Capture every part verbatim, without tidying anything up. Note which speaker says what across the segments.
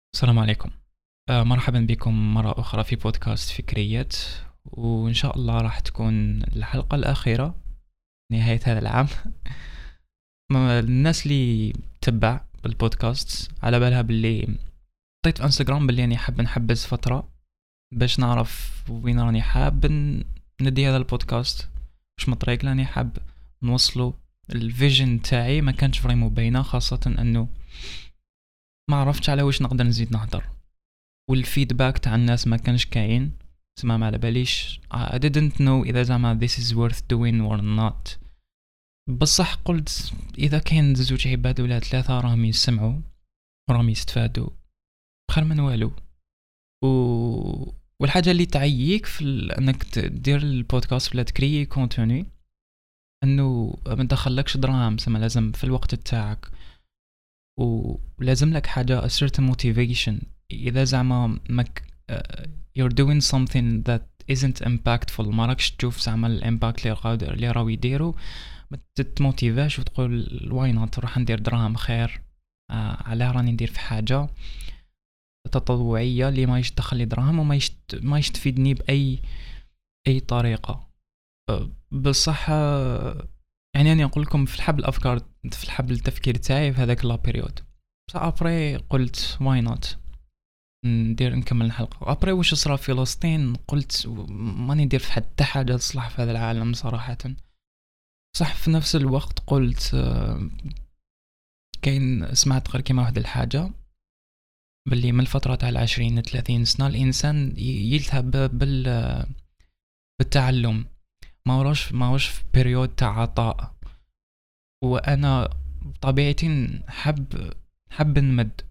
Speaker 1: السلام عليكم. آه، مرحبا بكم مرة أخرى في بودكاست فكريات، وإن شاء الله راح تكون الحلقة الأخيرة نهاية هذا العام. ما- الناس اللي تتبع البودكاست على بالها باللي حطيت في انستغرام باللي أني حاب نحبس فترة باش نعرف وين راني حاب ن- ندي هذا البودكاست، مش مطريق لاني حاب نوصله الفيجن تاعي. ما كانش فريمو باينة، خاصة أنه ما عرفتش على واش نقدر نزيد نهضر، والفيدباك تاع الناس ما كانش كاين. تسمع ما على باليش I didn't know إذا زعما this is worth doing or not. بصح قلت إذا كان زوج عباد ولا ثلاثة راهم يسمعوا وراهم يستفادوا خير من والو. و... والحاجة اللي تعييك في ال... أنك تدير البودكاست ولا تكري كونتوني أنه ما تدخلكش دراهم، سما لازم في الوقت تاعك ولازم لك حاجة a certain motivation. إذا زعما مك uh, you're doing something that isn't impactful، ما راكش تشوف زعما الامباكت اللي راو اللي راو يديروا، ما تتموتيفاش وتقول why not نروح ندير دراهم خير. آه على راني ندير في حاجة تطوعية اللي ما يدخل لي دراهم وما يشت... ما يستفيدني بأي أي طريقة. أه بصح آه، يعني أنا أقول لكم في الحبل الأفكار، في الحبل التفكير تاعي في هذاك لا بيريود. بصح أبري قلت واي نوت ندير نكمل الحلقة. أبري واش صرا في فلسطين قلت ماني ندير في حتى حاجة تصلح في هذا العالم صراحة. صح في نفس الوقت قلت آه، كاين سمعت غير كيما واحد الحاجة باللي من الفترة تاع العشرين لثلاثين سنة الإنسان ي- يذهب بال بالتعلم، ما وراش ما وراش في بيريود تاع عطاء. وأنا بطبيعتي حب حب نمد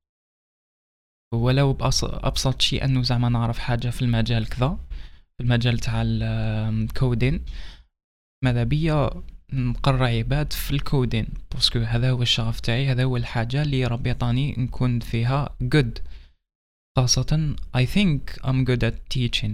Speaker 1: ولو بأبسط شيء أنه زعما نعرف حاجة في المجال كذا، في المجال تاع الكودين. ماذا بيا نقرع عباد في الكودين باسكو هذا هو الشغف تاعي، هذا هو الحاجة اللي ربي عطاني نكون فيها good. خاصة I think I'm good at teaching.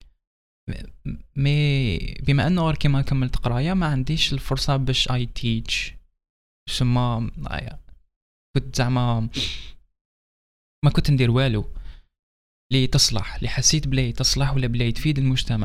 Speaker 1: مي بما انه غير كيما كملت قرايه ما عنديش الفرصه باش I teach. سما كنت زعما ما كنت ندير والو لي تصلح، لي حسيت بلي تصلح ولا بلي تفيد المجتمع.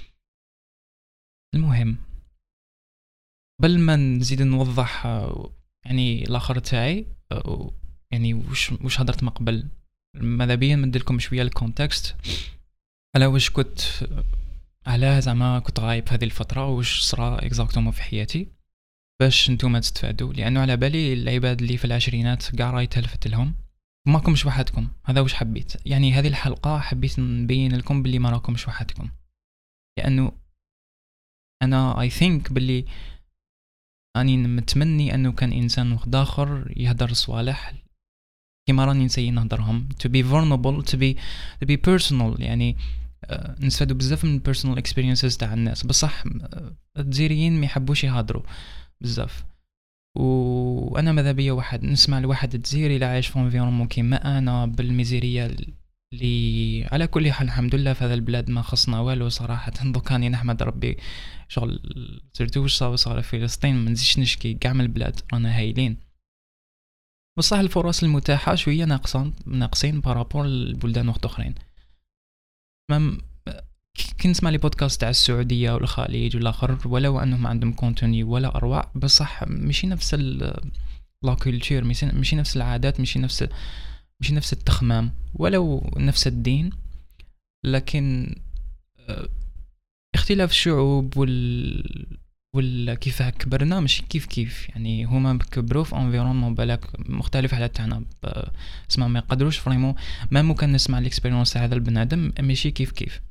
Speaker 1: المهم قبل ما نزيد نوضح آه، يعني الاخر تاعي آه، يعني وش وش هضرت ما قبل، ماذا بيا ندير شويه الكونتكست على واش كنت، على زعما كنت غايب هذه الفتره واش صرا اكزاكتومون في حياتي باش نتوما تستفادوا. لانه على بالي العباد اللي في العشرينات كاع راهي تلفت لهم، ما راكمش وحدكم. هذا واش حبيت، يعني هذه الحلقه حبيت نبين لكم باللي ما راكمش وحدكم. لانه انا اي ثينك باللي اني متمني انه كان انسان اخر يهدر صوالح كيما راني نسيي نهضرهم to be vulnerable to be to be personal. يعني آه، نستفادوا بزاف من personal experiences تاع الناس. بصح آه، الجزائريين ما يحبوش يهضروا بزاف، وانا ماذا بيا واحد نسمع لواحد الجزائري اللي عايش في انفيرونمون كيما انا بالميزيريه اللي على كل حال الحمد لله في هذا البلاد ما خصنا والو صراحه. دوك راني نحمد ربي شغل سيرتو واش صار صار في فلسطين ما نزيدش نشكي كاع من البلاد رانا هايلين. بصح الفرص المتاحه شويه ناقصين ناقصين بارابور لبلدان اخرين. مم كي نسمع لي بودكاست تاع السعوديه والخليج والاخر ولو انهم عندهم كونتوني ولا اروع، بصح ماشي نفس لا كولتور، ماشي نفس العادات، ماشي نفس ماشي نفس التخمام ولو نفس الدين. لكن آه، اختلاف الشعوب وال ولا كيف كبرنا ماشي كيف كيف. يعني هما كبروا في انفيرونمون بالك مختلف على تاعنا، اسمع ما يقدروش فريمون ما ممكن نسمع الاكسبيريونس تاع هذا البنادم ماشي كيف كيف.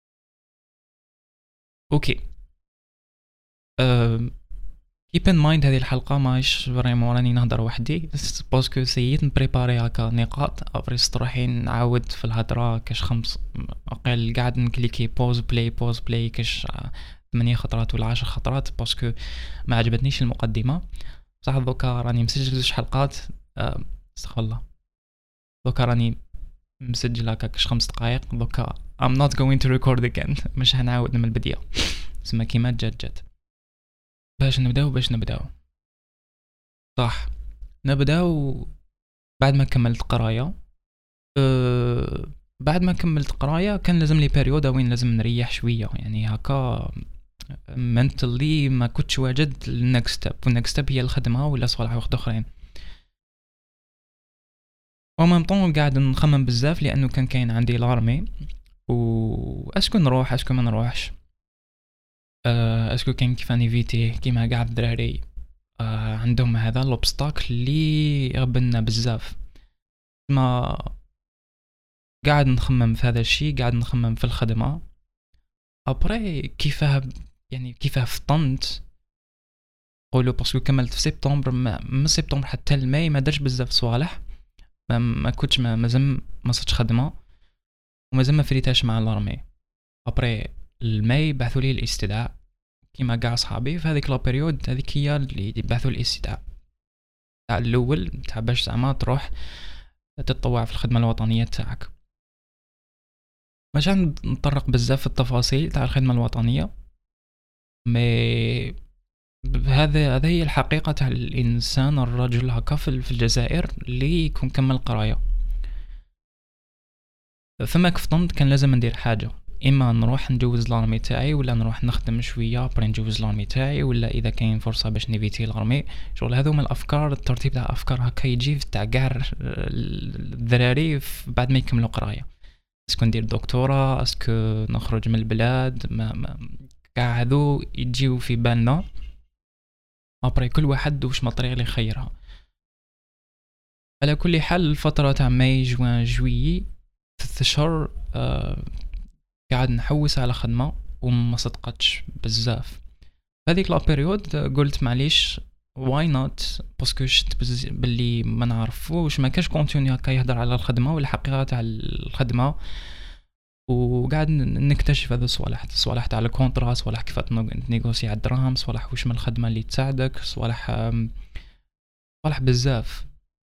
Speaker 1: اوكي أه keep in mind هذه الحلقة ماهيش فريمون راني نهضر وحدي باسكو سييت نبريباري هكا نقاط ابريس تروحين نعاود في الهضرة كاش خمس اقل قاعد نكليكي بوز بلاي بوز بلاي كاش ثمانية خطرات ولا عشر خطرات باسكو ما عجبتنيش المقدمة. صح دوكا راني مسجل زوج حلقات أه استغفر الله، دوكا راني مسجل هكا كاش خمس دقايق دوكا I'm not going to record again. مش هنعاود من البداية سما كيما جات جات. باش نبداو باش نبداو صح نبداو بعد ما كملت قرايه أه بعد ما كملت قرايه كان لازم لي بيريود وين لازم نريح شويه، يعني هكا منتلي ما كنتش واجد النكست ستيب، والنكست ستيب هي الخدمه ولا صوالح وقت اخرين. ومام طون قاعد نخمم بزاف لانه كان كاين عندي لارمي، و اسكو نروح اسكو ما نروحش، أه اسكو كاين كيف نيفيتي كيما قاعد الدراري أه عندهم هذا لوبستاكل اللي يغبنا بزاف. ما قاعد نخمم في هذا الشيء، قاعد نخمم في الخدمه ابري كيفاه، يعني كيفاه فطنت قولوا باسكو كملت في سبتمبر، من سبتمبر حتى الماي ما درش بزاف صوالح، ما, ما كنتش ما مازم ما صدتش خدمه ومازم ما فريتاش مع الارمي. ابري الماي بعثوا لي الاستدعاء كيما كاع صحابي في هذيك لا بيريود، هذيك هي اللي بعثوا لي الاستدعاء تاع الاول تاع باش زعما تروح تتطوع في الخدمه الوطنيه تاعك. مش نطرق بزاف في التفاصيل تاع الخدمه الوطنيه، مي هذا هذه هي الحقيقه تاع الانسان الرجل هكا في الجزائر اللي يكون كمل قرايه. فما كفطنت كان لازم ندير حاجه، اما نروح نجوز لارمي تاعي ولا نروح نخدم شويه بري نجوز لارمي تاعي، ولا اذا كاين فرصه باش نيفيتي لارمي. شغل هذو من الافكار، الترتيب تاع افكار هكا يجي تاع كاع الذراري بعد ما يكملوا قرايه. اسكو ندير دكتوراه، اسكو نخرج من البلاد، ما, ما كاع هذو يجيو في بالنا ابري كل واحد واش ما الطريقه اللي يخيرها. على كل حال الفتره تاع ماي جوان جويي ثلاث اشهر آه قاعد نحوس على خدمه وما صدقتش بزاف. هذيك لا بيريود قلت معليش واي نوت، باسكو شفت باللي ما نعرفوش ما كاش كونتوني هكا يهضر على الخدمه ولا الحقيقه تاع الخدمه، وقاعد نكتشف هذا الصوالح الصوالح تاع الكونترا، صوالح كيف تنيغوسي على الدراهم، صوالح واش من الخدمه اللي تساعدك، صوالح صوالح بزاف.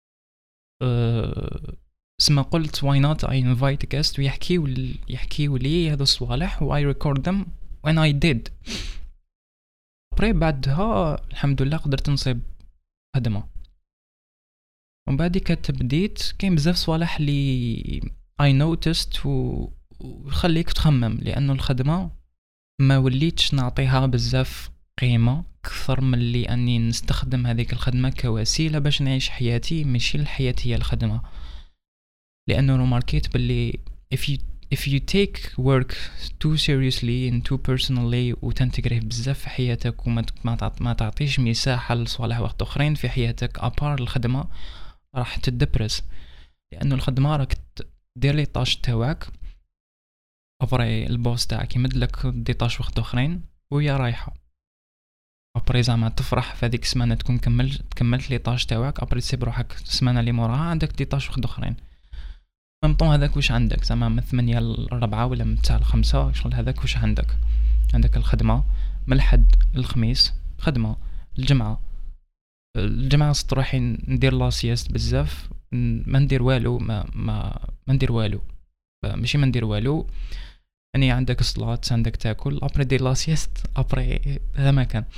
Speaker 1: أه سما قلت واي نوت اي انفايت جيست ويحكيو يحكيو لي هذا الصوالح واي ريكورد ذم وين اي ديد. بري بعدها الحمد لله قدرت نصيب خدمه، ومن بعد كتبديت كاين بزاف صوالح اللي اي نوتست و وخليك تخمم، لانه الخدمه ما وليتش نعطيها بزاف قيمه اكثر من اللي اني نستخدم هذيك الخدمه كوسيله باش نعيش حياتي، ماشي الحياه هي الخدمه. لانه روماركيت باللي if you if you take work too seriously and too personally وتنتقره بزاف في حياتك وما ما تعطيش مساحه لصوالح وقت اخرين في حياتك ابار الخدمه، راح تدبرس. لانه الخدمه راك دير لي طاش تاعك ابري البوس تاعك يمدلك دي طاش وقت اخرين ويا رايحه، ابري زعما تفرح في هذيك السمانه تكون كملت كملت لي طاش تاعك، ابري تسيب روحك السمانه اللي موراها عندك دي طاش وقت اخرين. ميم طون هذاك واش عندك زعما من ثمانية لربعة ولا من تسعة لخمسة، شغل هذاك واش عندك عندك الخدمه من الحد للخميس خدمه، الجمعه الجمعه تروحي ندير لا سياست بزاف، ما ندير والو ما ما ما ندير والو ماشي ما ندير والو يعني عندك الصلاة عندك تاكل ابري دير لا سياست ابري هذا ما كان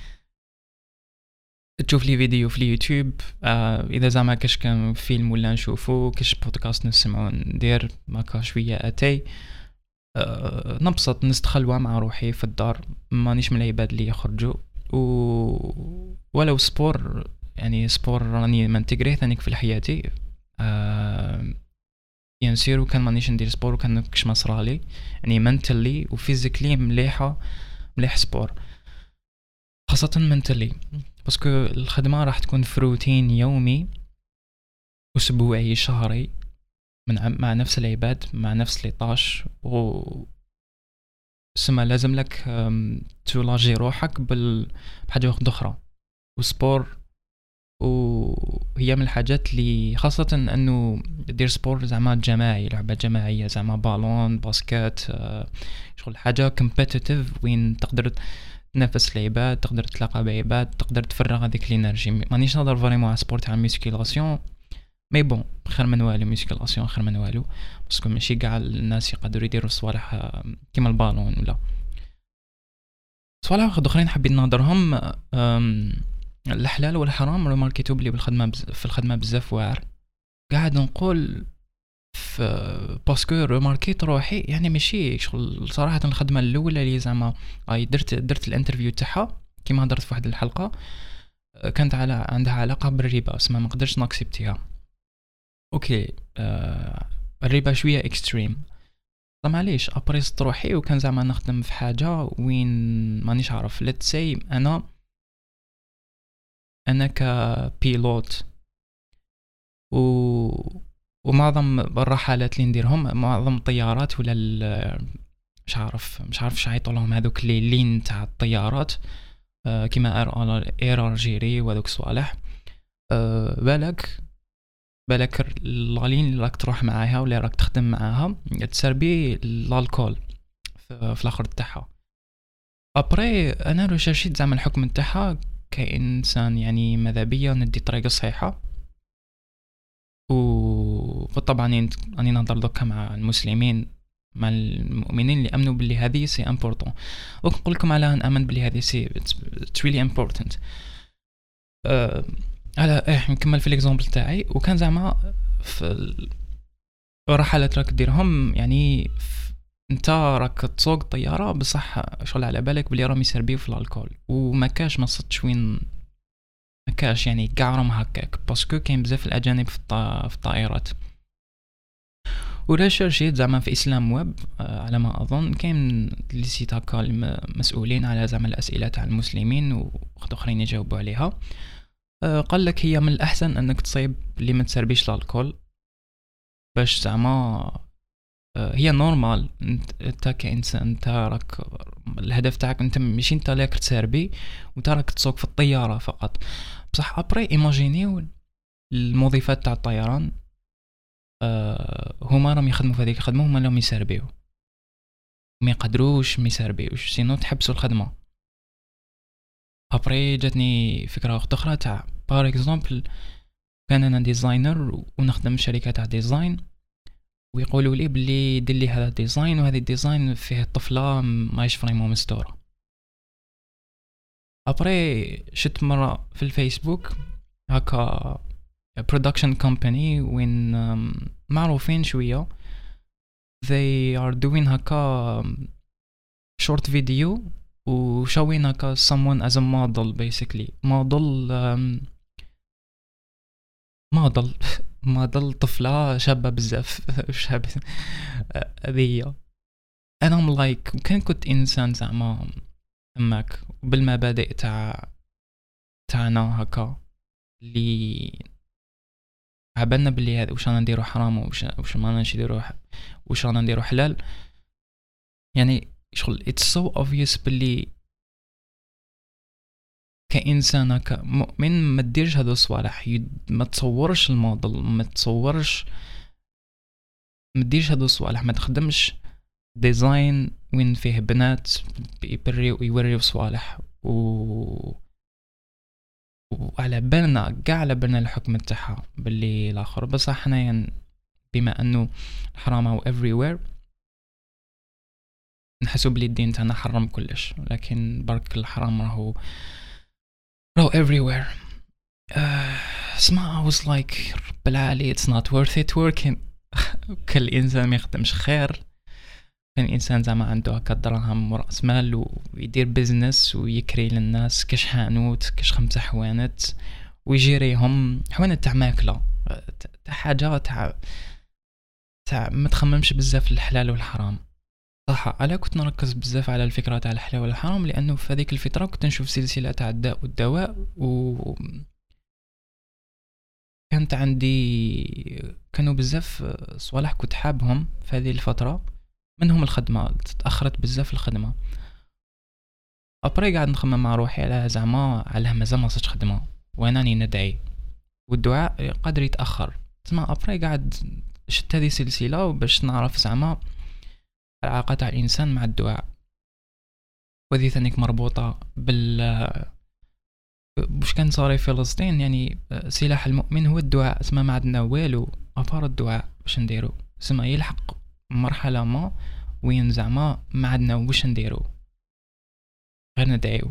Speaker 1: تشوف لي فيديو في اليوتيوب. آه اذا زعما كاش كان فيلم ولا نشوفو كاش بودكاست نسمعو ندير ماكا شويه اتاي آه نبسط نستخلوا مع روحي في الدار، مانيش من العباد اللي يخرجوا و ولو سبور يعني سبور راني منتجريه ثانيك في حياتي. آه ينسير وكان مانيش ندير سبور وكان كش مصرالي يعني منتلي وفيزيكلي مليحه مليح سبور خاصه منتلي، باسكو الخدمه راح تكون في روتين يومي اسبوعي شهري من مع نفس العباد مع نفس ليطاش، و سما لازم لك تولاجي روحك بال بحاجه واحده اخرى. وسبور وهي من الحاجات اللي خاصه انه دير سبور زعما جماعي، لعبه جماعيه زعما بالون باسكت شغل حاجه كومبيتيتيف وين تقدر تنافس العباد، تقدر تلاقى بعباد، تقدر تفرغ هذيك الانرجي. مانيش نهضر فريمون على سبور تاع الميسكيلاسيون مي بون خير من والو، ميسكيلاسيون خير من والو باسكو ماشي كاع الناس يقدروا يديروا صوالح كيما البالون ولا صوالح واحد اخرين حبيت نهضرهم. الحلال والحرام رماركيتو بلي بالخدمه بز... في الخدمه بزاف واعر. قاعد نقول في باسكو ريماركيت روحي يعني ماشي شغل صراحه الخدمه الاولى اللي زعما اي درت درت الانترفيو تاعها كيما هضرت في واحد الحلقه كانت على عندها علاقه بالربا اسمها ما قدرتش ناكسبتيها. اوكي آه الربا شويه اكستريم معليش ابري روحي وكان زعما نخدم في حاجه وين مانيش عارف ليتس سي انا انا كبيلوت و ومعظم الرحلات اللي نديرهم معظم الطيارات ولا مش عارف مش عارف شعيطوا لهم هذوك لي لين تاع الطيارات أه كيما اير اير الجيري وهذوك الصوالح أه بالك بالك الغالين اللي راك تروح معاها ولا راك تخدم معاها تسربي الالكول في الاخر تاعها. ابري انا ريشيرشيت زعما الحكم تاعها كانسان يعني ماذا بيا ندي الطريقه الصحيحه وطبعا راني نهضر دوكا مع المسلمين مع المؤمنين اللي امنوا باللي هذه سي امبورطون ونقول لكم على نامن باللي هذه سي اتس ريلي امبورطنت. على ايه نكمل في ليكزامبل تاعي وكان زعما في الرحلات راك ديرهم يعني انت راك تسوق طياره بصح شغل على بالك بلي راهم يسربيو في الالكول وما كاش ما صدتش وين ما كاش يعني كاع راهم هكاك باسكو كاين بزاف الاجانب في, الط... في الطائرات. وريشيرشيت زعما في اسلام ويب على ما اظن كاين لي سيت هكا مسؤولين على زعما الاسئله تاع المسلمين وخد اخرين يجاوبوا عليها. قال لك هي من الاحسن انك تصيب اللي ما تسربيش الالكول باش زعما هي نورمال انت كانسان انت راك الهدف تاعك انت ماشي انت لاك تسربي وانت راك تسوق في الطياره فقط. بصح ابري ايماجينيو المضيفات تاع الطيران أه هما راهم يخدموا في هذيك الخدمه هما راهم يسربيو ما يقدروش ما يسربيوش سينو تحبسوا الخدمه. ابري جاتني فكره اخرى تاع بار اكزامبل كان انا ديزاينر ونخدم في شركه تاع ديزاين ويقولوا لي بلي دير لي هذا الديزاين وهذا الديزاين فيه طفله ماهيش فريمون مستوره. ابري شت مره في الفيسبوك هكا production company وين معروفين شويه they are doing هكا short video وشوين هكا someone as a model basically model um, model model طفلة شابة بزاف شابة هذه انا ام لايك كان كنت انسان زعما تماك بالمبادئ تاع تاعنا هكا اللي عبالنا باللي هذا واش رانا نديرو حرام وش واش ما راناش نديرو واش رانا نديرو حلال يعني شغل it's so obvious باللي كإنسان هكا مؤمن ما تديرش هذو الصوالح ما تصورش الموديل ما تصورش ما تديرش هذو الصوالح ما تخدمش ديزاين وين فيه بنات يبريو ويوريو صوالح و وعلى بالنا كاع على بالنا الحكم تاعها باللي الاخر بصح حنايا بما انه الحرام او everywhere نحسوا بلي الدين تاعنا حرم كلش لكن برك الحرام راهو راهو everywhere. اسمع uh, I was like رب العالي it's not worth it working كل الانسان ما يخدمش خير كان الانسان زعما عنده هكا دراهم ورأس مال ويدير بيزنس ويكري للناس كاش حانوت كاش خمسة حوانت ويجيريهم حوانت تاع ماكله تاع حاجه تاع تاع ما تخممش بزاف الحلال والحرام. صح انا كنت نركز بزاف على الفكره تاع الحلال والحرام لانه في هذيك الفتره كنت نشوف سلسله تاع الداء والدواء و كانت عندي كانوا بزاف صوالح كنت حابهم في هذه الفتره منهم الخدمه تاخرت بزاف الخدمه. ابري قاعد نخمم مع روحي على زعما على مازال ما صرتش خدمه واناني ندعي والدعاء قادر يتاخر. تسمع ابري قاعد شت هذه سلسله باش نعرف زعما العلاقه تاع الانسان مع الدعاء وهذه ثانيك مربوطه بال واش كان صار في فلسطين يعني سلاح المؤمن هو الدعاء. اسمع ما عندنا والو افار الدعاء باش نديرو اسمع يلحق مرحله ما وين زعما ما عندنا واش نديرو غير ندعيو.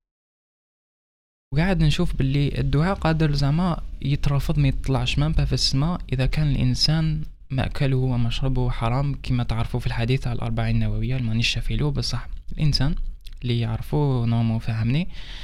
Speaker 1: وقاعد نشوف باللي الدعاء قادر زعما يترفض ما يطلعش مام في السماء اذا كان الانسان مأكله ومشربه حرام، كما تعرفوا في الحديث على الأربعين النووية. مانيش شافيلو بصح الإنسان اللي يعرفه نومه فهمني.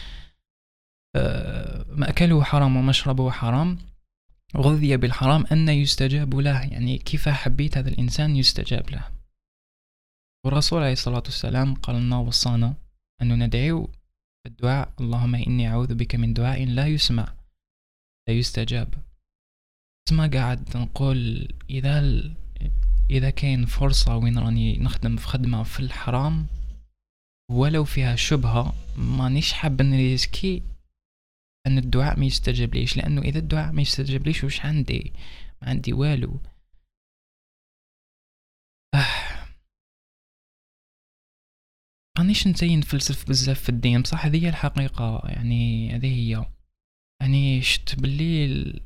Speaker 1: مأكله حرام ومشربه حرام، غذي بالحرام، أن يستجاب له، يعني كيف حبيت هذا الإنسان يستجاب له. والرسول عليه الصلاة والسلام قال لنا وصانا أن ندعو بالدعاء اللهم إني أعوذ بك من دعاء لا يسمع لا يستجاب. ما قاعد نقول إذا ال... إذا كان فرصة وين راني نخدم في خدمة في الحرام ولو فيها شبهة، مانيش حاب نريسكي أن الدعاء ما يستجاب ليش، لأنه إذا الدعاء ما يستجاب ليش وش عندي؟ ما عندي والو. آه. مانيش نتين فلسف بزاف في الدين بصح هذه هي الحقيقة، يعني هذه هي. يعني شت بالليل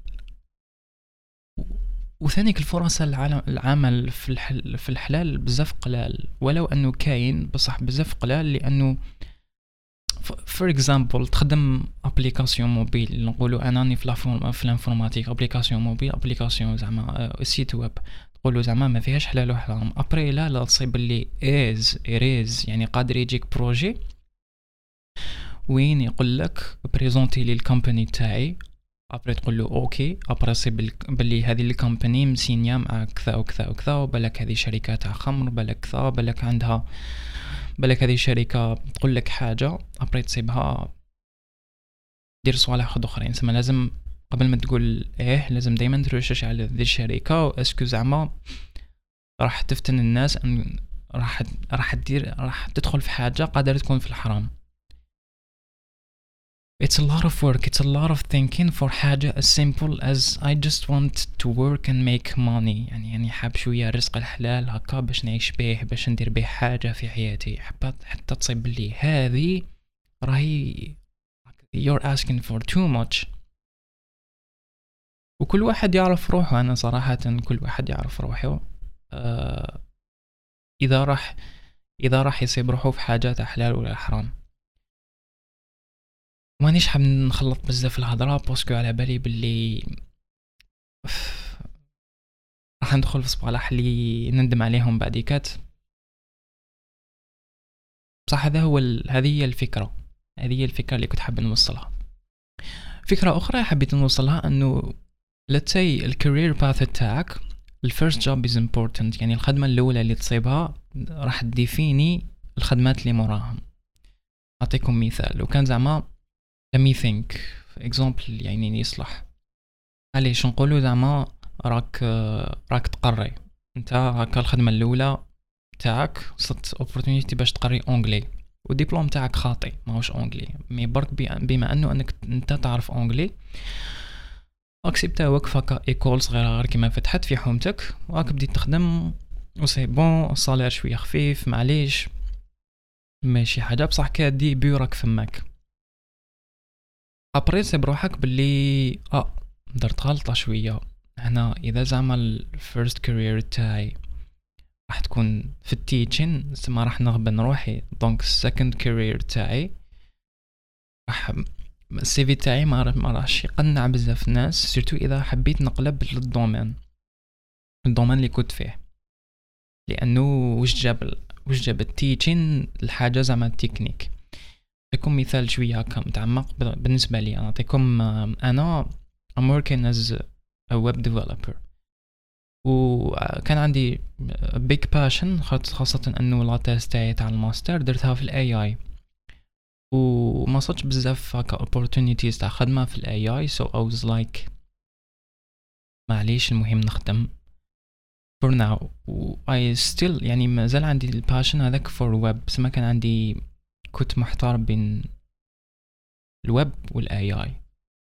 Speaker 1: وثانيك الفرص العالم العمل في الحل في الحلال بزاف قلال، ولو انه كاين بصح بزاف قلال. لانه فور اكزامبل تخدم ابليكاسيون موبيل، نقولوا اناني في لافورم في الانفورماتيك ابليكاسيون موبيل ابليكاسيون زعما سيت ويب، تقولوا زعما ما فيهاش حلال وحرام. ابري لا لا تصيب اللي ايز ايريز يعني قادر يجيك بروجي وين يقول لك بريزونتي لي الكومباني تاعي، ابري تقول له اوكي، ابري صيب باللي هذه الكومباني مسينيا مع كذا وكذا وكذا، وبالك هذه شركه تاع خمر، بالك كذا، بالك عندها، بالك هذه شركه تقول لك حاجه، ابري تصيبها دير صوالح خد اخرين. سما لازم قبل ما تقول ايه لازم دائما ترشش على هذه الشركه، واسكو زعما راح تفتن الناس ان راح راح تدير راح تدخل في حاجه قادره تكون في الحرام. It's a lot of work, it's a lot of thinking for حاجة as simple as I just want to work and make money. يعني يعني حاب شوية رزق الحلال هكا باش نعيش به، باش ندير به حاجة في حياتي. حبات حتى تصيب لي هذه راهي you're asking for too much. وكل واحد يعرف روحه. أنا صراحة كل واحد يعرف روحه. آه إذا راح إذا راح يصيب روحه في حاجات حلال ولا حرام. مانيش حاب نخلط بزاف الهضره باسكو على بالي باللي راح ندخل في صبالح اللي نندم عليهم بعديكات. بصح هذا هو ال... هذه هي الفكره هذه هي الفكره اللي كنت حاب نوصلها. فكره اخرى حبيت نوصلها انه let's say الكارير باث تاعك الفيرست جوب از امبورتنت، يعني الخدمه الاولى اللي تصيبها راح تديفيني الخدمات اللي موراهم. اعطيكم مثال، لو كان زعما let me think example يعني يصلح عليش نقولوا زعما راك راك تقري انت هكا الخدمه الاولى تاعك صدت opportunity باش تقري اونجلي والدبلوم تاعك خاطي ماهوش اونجلي، مي برك بما انه انك انت تعرف اونجلي اكسبتا وقفك ايكول صغيره غير كيما فتحت في حومتك وراك بديت تخدم وسي بون الصالير شويه خفيف معليش ماشي حاجه بصح كدي بيورك فماك. ابري سي بروحك باللي اه درت غلطه شويه هنا. اذا زعما الفيرست كارير تاعي راح تكون في التيتشين سما راح نغبن روحي، دونك السكند كارير تاعي راح السي في تاعي ما راحش يقنع بزاف ناس، سيرتو اذا حبيت نقلب للدومين الدومين اللي كنت فيه. لانه وش جاب وش جاب التيتشين الحاجه زعما التكنيك. نعطيكم مثال شويه هكا متعمق بالنسبه لي. انا نعطيكم انا I'm working as a web developer وكان عندي big passion خاصه انه لا تيست تاعي تاع الماستر درتها في الاي اي وما صدتش بزاف هكا opportunities تاع خدمه في الاي اي. so I was like معليش المهم نخدم for now و I still يعني مازال عندي الباشن هذاك for web. بس ما كان عندي كنت محتار بين الويب والاي اي.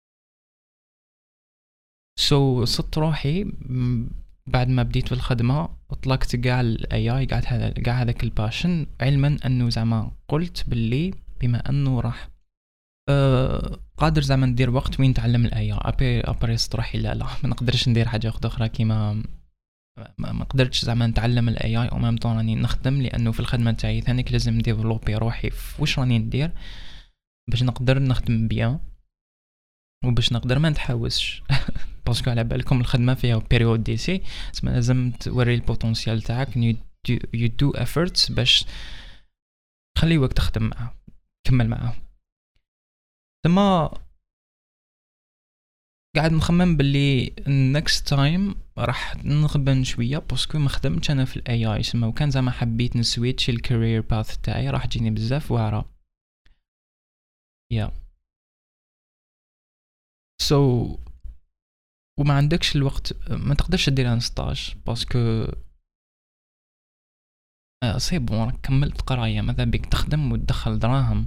Speaker 1: سو so, صدت روحي بعد ما بديت في الخدمه اطلقت كاع الاي اي قاعد هذا قاع هذاك الباشن، علما انه زعما قلت باللي بما انه راح أه قادر زعما ندير وقت وين نتعلم الاي اي. ابي ابري صدت روحي لا لا ما نقدرش ندير حاجه اخرى كيما ما قدرتش زعما نتعلم الاي اي ومام طون راني نخدم، لانه في الخدمه تاعي ثانيك لازم ديفلوبي روحي في واش راني ندير باش نقدر نخدم بيان وباش نقدر ما نتحوسش باسكو على بالكم الخدمه فيها بيريود دي سي، تسمى لازم توري البوتنسيال تاعك، يو دو efforts باش خليوك تخدم معاه، كمل معاه. ثم قاعد نخمم باللي next time راح نغبن شويه باسكو ما خدمتش انا في الاي اي، سما وكان زعما حبيت نسويتش الكارير باث تاعي راح تجيني بزاف واعره. يا سو so, وما عندكش الوقت، ما تقدرش دير ان ستاج باسكو آه سي بون راك كملت قرايه، ماذا بك تخدم وتدخل دراهم.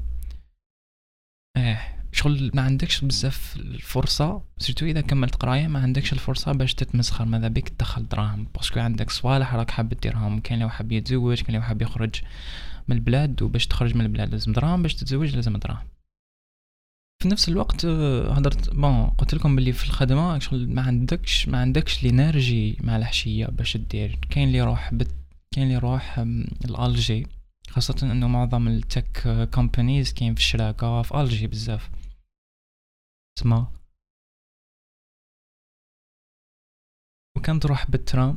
Speaker 1: اه شغل ما عندكش بزاف الفرصه، سيرتو اذا كملت قرايه ما عندكش الفرصه باش تتمسخر، ماذا بك تدخل دراهم باسكو عندك صوالح راك حاب ديرهم. كاين اللي حاب يتزوج، كاين اللي حاب يخرج من البلاد، وباش تخرج من البلاد لازم دراهم، باش تتزوج لازم دراهم. في نفس الوقت هضرت بون قلت لكم باللي في الخدمه شغل ما عندكش ما عندكش لينيرجي مع الحشيه باش دير. كاين اللي يروح بت... كاين اللي يروح الالجي، خاصه انه معظم التك كومبانيز كاين في الشراكه في الجي بزاف. تسمى وكان تروح بالترام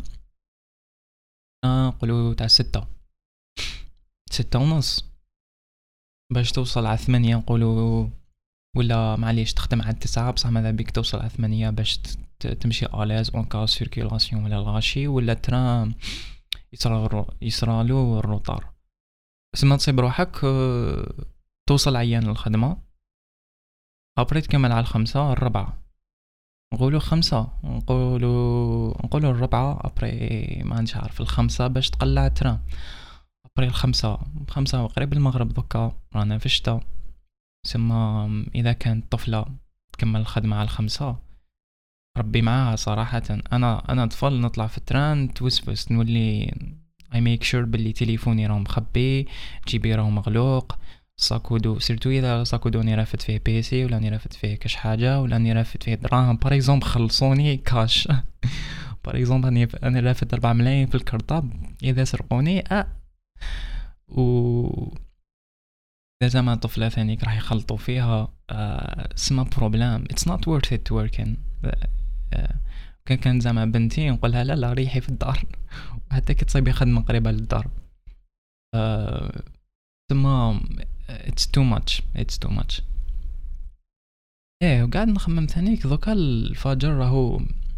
Speaker 1: نقولوا تاع ستة ستة ونص باش توصل على ثمانية نقولوا، ولا معليش تخدم على تسعة بصح ماذا بيك توصل على ثمانية باش تمشي آلاز اون كا سيركيلاسيون ولا الغاشي، ولا ترام يصرالو يصرالو الروطار. سما تصيب روحك توصل عيان الخدمة ابري تكمل على الخمسة الربعة، نقولوا خمسة نقولوا نقولوا الربعة ابري ما عندش عارف الخمسة باش تقلع ترام ابري الخمسة خمسة قريب المغرب دوكا رانا في الشتا. سما اذا كانت طفلة تكمل الخدمة على الخمسة ربي معاها صراحة. انا انا طفل نطلع في التران توسوس نولي I make sure باللي تليفوني راه مخبي، جيبي راه مغلوق، ساكودو سيرتو اذا ساكودو راني رافد فيه بيسي ولا راني رافد فيه كاش حاجه ولا راني رافد فيه دراهم بار اكزومبل خلصوني كاش بار اكزومبل راني انا رافد أربعة ملايين في الكرطاب اذا سرقوني اه و اذا زعما طفله ثانيك راح يخلطوا فيها آه سما بروبلام اتس نوت worth it to work in. آه كان كان زعما بنتي نقولها لا لا ريحي في الدار حتى كي تصيبي خدمه قريبه للدار. آه ثم it's too much it's too much. ايه وقاعد نخمم ثانيك ذوكا الفجر راهو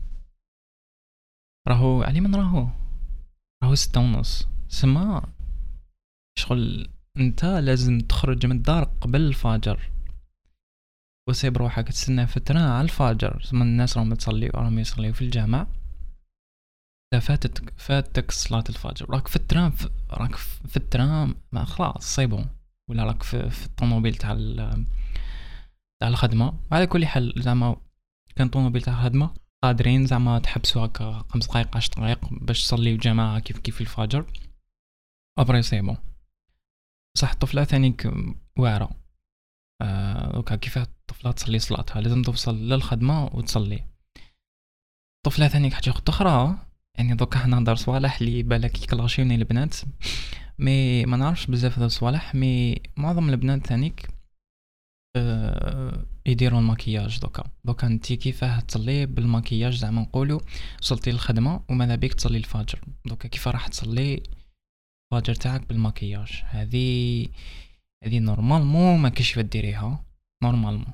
Speaker 1: راهو علي من راهو راهو ستة ونص. سما شغل انت لازم تخرج من الدار قبل الفجر وسيب روحك تستنى فترة على الفجر. سما الناس راهم تصلي وراهم يصليوا في الجامع، فاتتك فاتك صلاة الفجر راك في الترام راك في الترام ما خلاص صيبون، ولا راك في, في الطوموبيل تاع تاع الخدمه. على كل حال زعما كان طوموبيل تاع الخدمه قادرين زعما تحبسوا هكا خمس دقائق عشر دقائق باش تصليوا جماعه كيف كيف الفجر ابري صيبون. صح الطفله ثانيك واعره دوكا آه كيف الطفله تصلي صلاتها لازم توصل للخدمه وتصلي. الطفله ثانيك حاجه اخرى يعني دوكا حنا نهضر صوالح لي بالك يكلاشيوني البنات مي ما نعرفش بزاف هذا الصوالح، مي معظم البنات ثانيك أه يديروا الماكياج. دوكا دوكا انتي كيفاه تصلي بالماكياج زعما نقولوا وصلتي للخدمه وماذا بيك تصلي الفجر، دوكا كيف راح تصلي الفجر تاعك بالماكياج. هذه هذه نورمالمون ما كاينش ديريها نورمالمون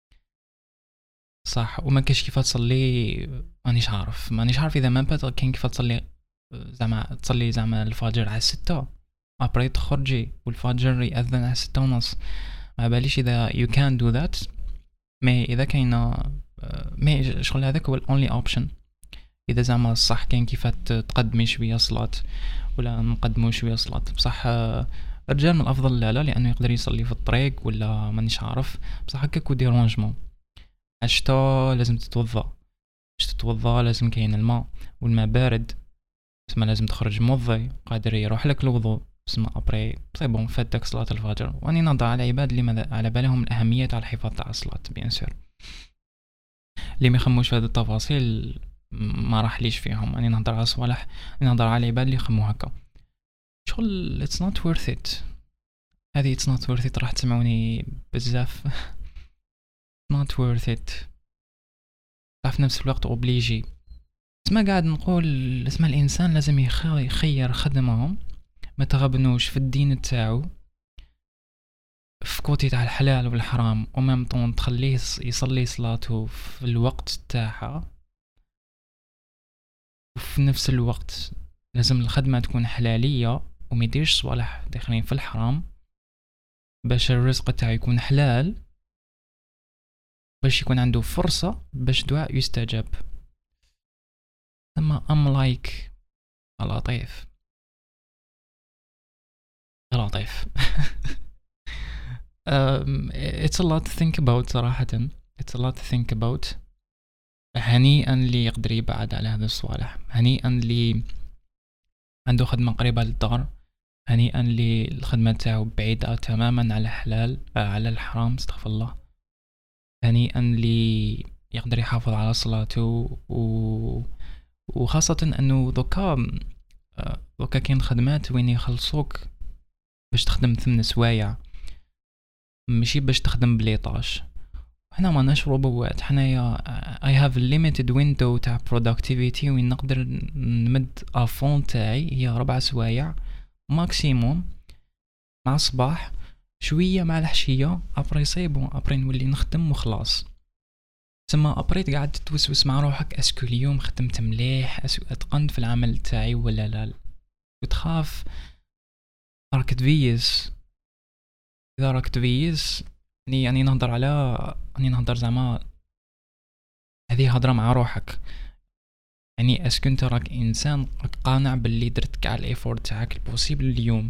Speaker 1: صح. وما كاينش كيف تصلي مانيش عارف مانيش عارف اذا ما بات كاين كيف تصلي زعما تصلي زعما الفجر على ستة ابري تخرجي والفجر يأذن على ستة ونص. ما باليش اذا you can do that، مي اذا كاينه مي شغل هذاك هو الاونلي اوبشن. اذا زعما الصح كاين كيف تقدمي شويه صلاه ولا نقدموا شويه صلاه بصح الرجال من الافضل لا لا لانه يقدر يصلي في الطريق ولا مانيش عارف بصح هكاك ديرونجمون. الشتا لازم تتوضا باش تتوضا لازم كاين الماء والماء بارد، اسمع لازم تخرج موضي قادر يروح لك الوضوء. اسمع ابري طيب بون فاتك صلاه الفجر. واني نضع على العباد اللي على بالهم الاهميه تاع الحفاظ تاع الصلاه بيان سور، اللي ما يخموش في هذه التفاصيل ما راح ليش فيهم. اني نهضر على صوالح نهضر على العباد اللي يخموا هكا شغل it's not worth it. هذه it's not worth it راح تسمعوني بزاف not worth it. في نفس الوقت اوبليجي. اسمع قاعد نقول اسمع الانسان لازم يخ- يخير خدمه ما تغبنوش في الدين تاعو، في كوتي تاع الحلال والحرام، ومام طون تخليه يص- يصلي صلاته في الوقت تاعها، وفي نفس الوقت لازم الخدمة تكون حلالية وما يديرش صوالح داخلين في الحرام، باش الرزق تاعو يكون حلال، باش يكون عنده فرصة باش دعاء يستجاب. ثم ام لايك لطيف لطيف. um, it's a lot to think about صراحة. it's a lot to think about. هنيئا اللي يقدر يبعد على هذا الصوالح، هنيئا اللي عنده خدمة قريبة للدار، هنيئا اللي الخدمة تاعو بعيدة تماما على حلال آه على الحرام، استغفر الله. هنيئا اللي يقدر يحافظ على صلاته و... وخاصة انه دوكا آه دوكا كاين خدمات وين يخلصوك باش تخدم ثمن سوايع، ماشي باش تخدم بليطاش. حنا ما نشرو بوات، حنايا I have a limited window تاع productivity وين نقدر نمد افون تاعي هي ربع سوايع ماكسيموم مع الصباح، شويه مع الحشيه، ابري سيبون ابري نولي نخدم وخلاص. تما ابريت قاعد تتوسوس مع روحك، اسكو اليوم خدمت مليح، اسكو اتقنت في العمل تاعي ولا لا، وتخاف راك تفيز. اذا راك تفيز اني يعني نهضر على اني نهضر زعما هذه هضره مع روحك، يعني اسكو انت راك انسان راك قانع باللي درت كاع الايفورت تاعك البوسيبل اليوم.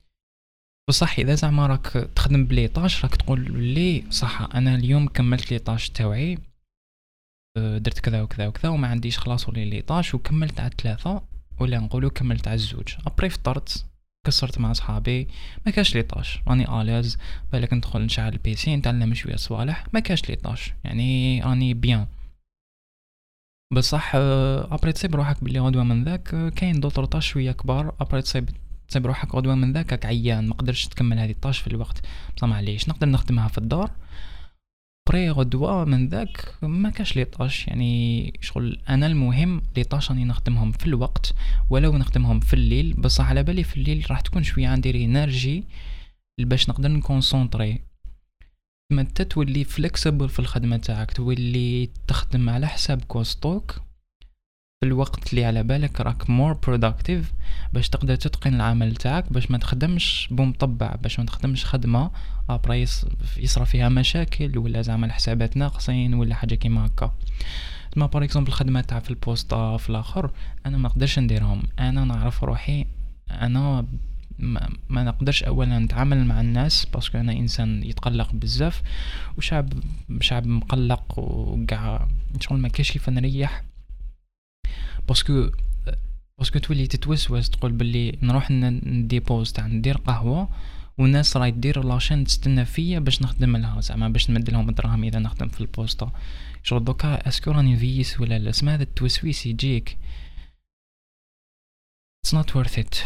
Speaker 1: بصح اذا زعما راك تخدم بلي طاش راك تقول لي صح انا اليوم كملت لي طاش تاوعي، درت كذا وكذا وكذا وما عنديش خلاص ولي لي طاش وكملت على ثلاثة ولا نقولوا كملت على الزوج، ابري فطرت كسرت مع صحابي ما كاش لي طاش راني الاز، بالك ندخل نشعل البيسي نتعلم شويه صوالح ما كاش لي طاش، يعني راني بيان. بصح ابري تصيب روحك باللي غدوه من ذاك كاين دوطر طاش شويه كبار، ابري تصيب تصيب روحك غدوه من ذاك راك عيان ما قدرش تكمل هذه الطاش في الوقت، بصح معليش نقدر نخدمها في الدار. بري غدوه من ذاك ما كاش لي طاش، يعني شغل انا المهم لي طاش راني نخدمهم في الوقت ولو نخدمهم في الليل، بصح على بالي في الليل راح تكون شويه عندي انرجي باش نقدر نكونسونطري. ما انت تولي فليكسبل في الخدمه تاعك، تولي تخدم على حساب كوستوك في الوقت اللي على بالك راك مور برودكتيف باش تقدر تتقن العمل تاعك، باش ما تخدمش بمطبع، باش ما تخدمش خدمه ابري يصرى فيها مشاكل ولا زعما الحسابات ناقصين ولا حاجه كيما هكا. ما بار اكزومبل الخدمه تاع في البوسطه في الاخر انا ما نقدرش نديرهم، انا نعرف روحي انا ما, ما نقدرش اولا نتعامل مع الناس باسكو انا انسان يتقلق بزاف وشعب شعب مقلق وكاع شغل ما كاش كيف نريح، باسكو باسكو تولي تتوسوس تقول باللي نروح نديبوز تاع ندير قهوه والناس راهي دير لاشين تستنى فيا باش نخدم لها زعما باش نمد لهم الدراهم اذا نخدم في البوسطه، شغل دوكا اسكو راني فيس ولا لا. اسمع هذا التوسويس يجيك it's not worth it.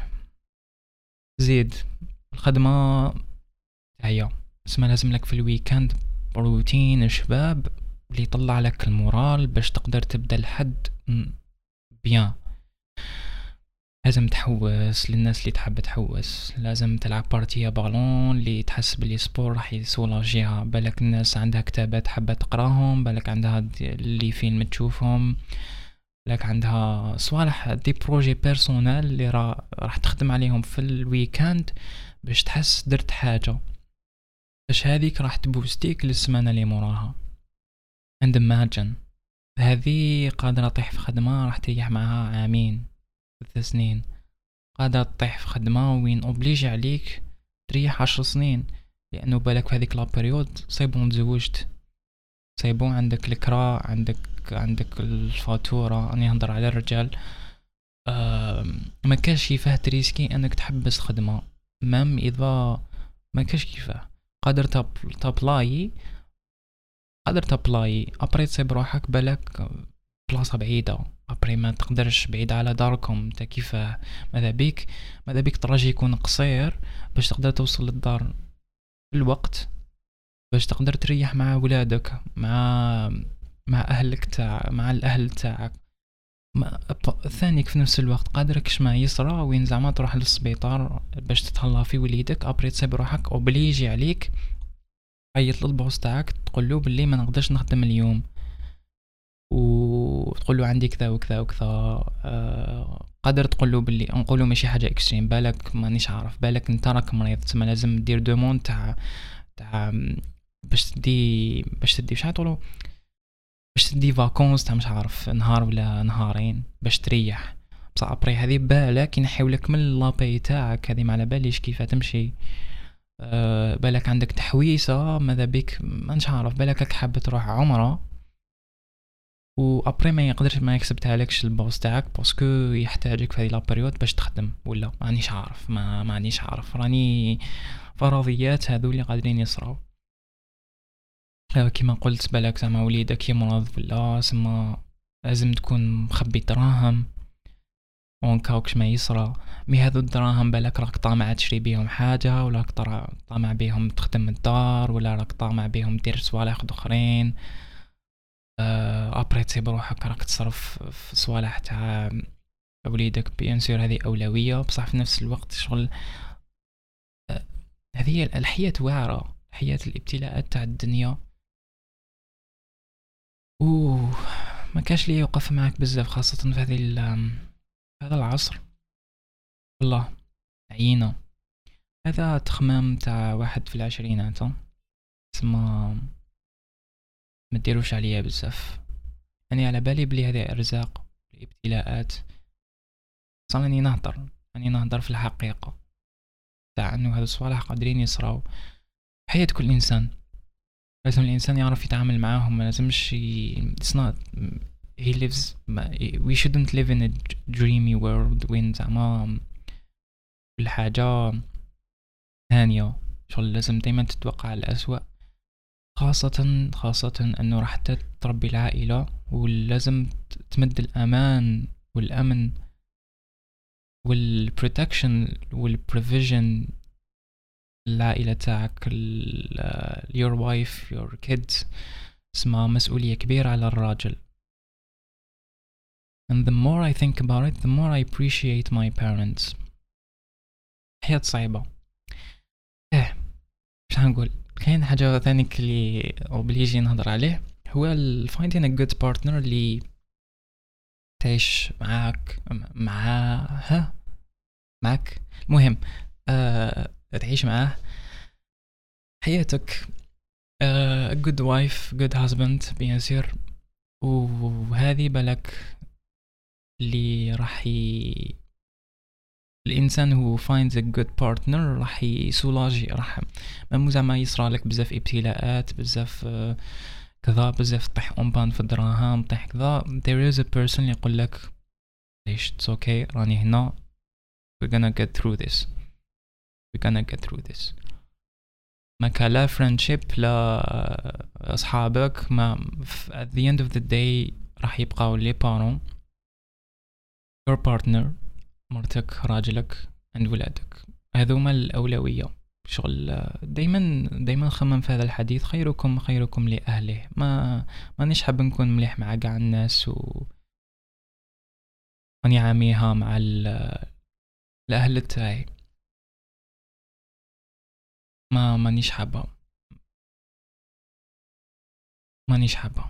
Speaker 1: زيد الخدمه هي اسمها لازم لك في الويكاند روتين شباب اللي يطلع لك المورال باش تقدر تبدا الحد بيان. لازم تحوس للناس اللي تحب تحوس، لازم تلعب بارتيه بالون اللي تحس باللي سبور راح يسولاجيها، بالك الناس عندها كتابات حابه تقراهم، بالك عندها اللي فيلم تشوفهم، بالك عندها صوالح دي بروجي بيرسونال اللي راح تخدم عليهم في الويكاند باش تحس درت حاجه، باش هذيك راح تبوستيك للسمانه اللي موراها. and imagine هذه قادرة تطيح في خدمة راح تريح معها عامين ثلاث سنين، قادرة تطيح في خدمة وين اوبليجي عليك تريح عشر سنين، لأنه بالك في هذيك لابريود صيبون تزوجت، صيبون عندك الكرا، عندك عندك الفاتورة. أنا هندر على الرجال آه ما كاش كيفاه تريسكي أنك تحبس خدمة مام إذا ما كاش كيفاه، قادر تابلاي قادر تابلاي ابري تصيب روحك بالك بلاصه بعيده، ابري ما تقدرش بعيد على داركم تا كيفاه، ماذا بيك ماذا بيك تراجي يكون قصير باش تقدر توصل للدار في الوقت باش تقدر تريح مع ولادك مع مع اهلك تاع مع الاهل تاعك. ما ب- ثانيك في نفس الوقت قادرك ما يصرى وين زعما تروح للسبيطار باش تتهلا في وليدك ابري تصيب روحك اوبليجي عليك عيط للبوس تاعك تقول له باللي ما نقدرش نخدم اليوم، وتقول له عندي كذا وكذا وكذا. آه قادر تقول له باللي نقولوا ماشي حاجه اكستريم، بالك مانيش عارف، بالك انت راك مريض تسمى لازم دير دوموند تاع تاع باش تدي باش تدي شحال تقولوا باش تدي فاكونس تاع مش عارف نهار ولا نهارين باش تريح. بصح ابري هذه بالك ينحيولك من لاباي تاعك هذه ما على باليش كيف تمشي. أه بالك عندك تحويسه ماذا بك مانيش عارف، بالك راك حاب تروح عمره وابري ما يقدرش ما يكسبتها لكش البوس تاعك باسكو يحتاجك في هذه لابريود باش تخدم، ولا مانيش عارف ما مانيش عارف راني فرضيات هذو اللي قادرين يصراو. أه كيما قلت بالك زعما وليدك يمرض ولا سما لازم تكون مخبي دراهم اون كاوكش ما يصرى. مي هذو الدراهم بالك راك طامع تشري بيهم حاجه، ولا راك طرا- طامع بيهم تخدم الدار، ولا راك طامع بيهم دير صوالح اخرين. أه ابري تصيب روحك راك تصرف في صوالح تاع وليدك. بيان سور هذه اولويه، بصح في نفس الوقت شغل أه هذه الحياه واعره، حياه الابتلاءات تاع الدنيا. اوه ما كاش لي يوقف معك بزاف خاصه في هذه ال- هذا العصر. والله عيينا. هذا تخمام تاع واحد في العشرينات تسمى ما ديروش عليا بزاف. يعني على بالي بلي هذه ارزاق الابتلاءات، بصح راني نهضر راني نهضر في الحقيقه تاع انه هذا الصوالح قادرين يصراو حياة كل انسان. لازم الانسان يعرف يتعامل معاهم، ما لازمش ي... it's not he lives ما... we shouldn't live in a dreamy world وين زعما كل حاجه ثانيه. شغل لازم دايما تتوقع الأسوأ، خاصة خاصة انه راح تربي العائلة ولازم تمد الامان والامن والبروتكشن والبروفيجن العائلة تاعك ال- your wife your kids. اسمها مسؤولية كبيرة على الراجل. and the more I think about it the more I appreciate my parents. حياة صعيبة. ايه مش هنقول كاين حاجة ثانية اللي اوبليجي نهضر عليه، هو ال finding a good partner اللي تعيش معاك معاها معك مهم آه، تعيش معاه حياتك. آه، good wife good husband بيان سير. وهذه بالك اللي راح ي... الانسان هو finds a good partner راح يسولاجي، راح مو زعما يصرى لك بزاف ابتلاءات بزاف آه، كذا بزاف طيح اونبان في الدراهم طيح كذا there is a person اللي يقول لك ليش it's okay راني هنا we're gonna get through this we're gonna get through this. ما كان لا friendship لا أصحابك ما at the end of the day راح يبقاو لي بارون your partner مرتك راجلك عند ولادك هذوما الأولوية. شغل دايما دايما خمم في هذا الحديث خيركم خيركم لأهله. ما مانيش حاب نكون مليح مع قاع الناس و راني عاميها مع الأهل تاعي، ما مانيش حابة مانيش حابة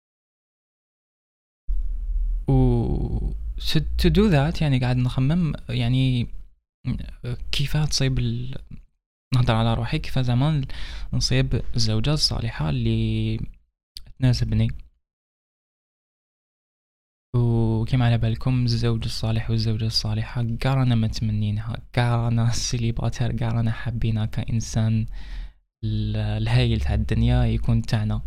Speaker 1: و to do that. يعني قاعد نخمم يعني كيف تصيب ال... نهضر على روحي كيف زمان نصيب الزوجة الصالحة اللي تناسبني. وكما على بالكم الزوج الصالح والزوجة الصالحة قاع رانا متمنينها، قاع رانا السيليباتير قاع رانا حابينها كإنسان الهايل تاع الدنيا يكون تاعنا.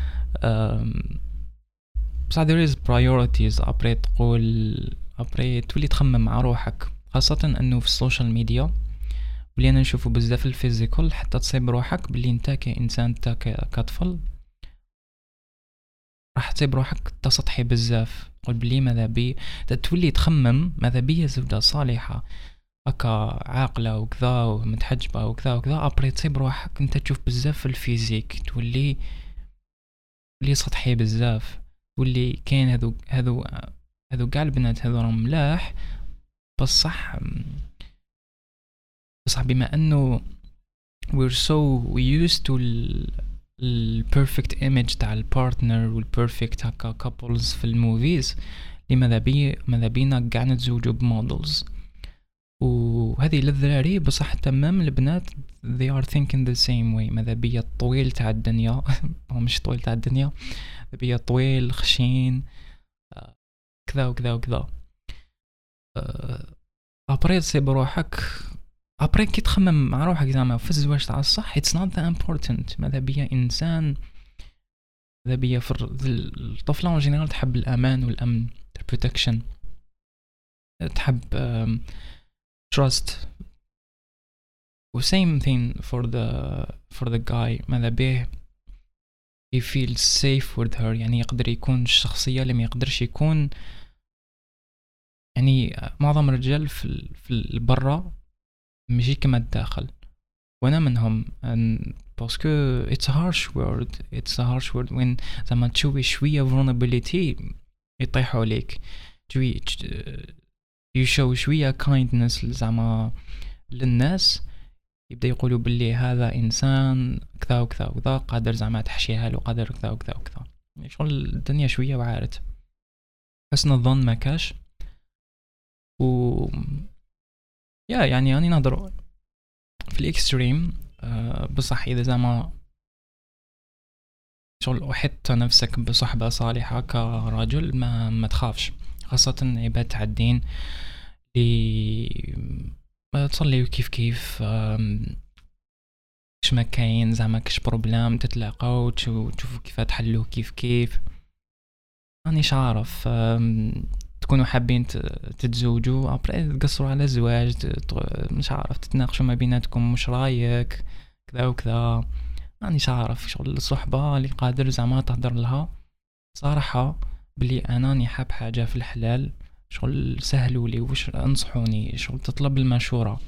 Speaker 1: بصح there is priorities أبري تقول أبري تولي تخمم مع روحك، خاصة أنه في السوشيال ميديا ولينا نشوفو بزاف الفيزيكال حتى تصيب روحك باللي انت كإنسان انت كطفل راح تصيب روحك انت سطحي بزاف. تقول بلي ماذا بي تولي تخمم ماذا بي زوجة صالحة هكا عاقلة وكذا ومتحجبة وكذا وكذا. أبري تصيب روحك انت تشوف بزاف في الفيزيك تولي اللي سطحي بزاف، واللي كاين هذو هذو هذو كاع البنات هذو راهم ملاح بصح بصح بما انه we're so used to ال ال perfect image تاع البارتنر وال perfect هكا couples في الموفيز، لماذا بي ماذا بينا قاع نتزوجوا بمودلز. وهذه للذراري بصح تمام البنات they are thinking the same way. ماذا بيا الطويل تاع الدنيا هو مش طويل تاع الدنيا، ماذا بيا طويل خشين كذا وكذا وكذا. ابري تصيب روحك ابري كي تخمم مع روحك زعما في الزواج تاع الصح it's not that important. ماذا بيا انسان ماذا بيا في الطفله اون جينيرال تحب الامان والامن protection، تحب um, trust و same thing for the for the guy. ماذا بيه he feels safe with her، يعني يقدر يكون الشخصية اللي ما يقدرش يكون. يعني معظم الرجال في في البرة ماشي كما الداخل، وانا منهم باسكو it's a harsh word it's a harsh word when زعما تشوي شوية vulnerability يطيحوا عليك، تشوي يشو شوية kindness زعما للناس يبدا يقولوا باللي هذا انسان كذا وكذا وكذا قادر زعما تحشيها له قادر كذا وكذا وكذا. شغل الدنيا شويه وعارت حسن الظن ما كاش. و يا يعني اني نهضر في الاكستريم أه بصح اذا زعما شغل وحدت نفسك بصحبه صالحه كرجل ما ما تخافش، خاصه عباد تاع الدين اللي تصلي كيف كيف كش ما كاين زعما كش بروبلام تتلاقاو تشوفوا كيف تحلوه كيف كيف. راني عارف تكونوا حابين تتزوجوا ابري تقصروا على الزواج مش عارف تتناقشوا ما بيناتكم مش رايك كذا وكذا. راني عارف شغل الصحبه اللي قادر زعما تهضر لها صراحه بلي انا راني حاب حاجه في الحلال، شغل سهلوا لي وش انصحوني، شغل تطلب المشورة.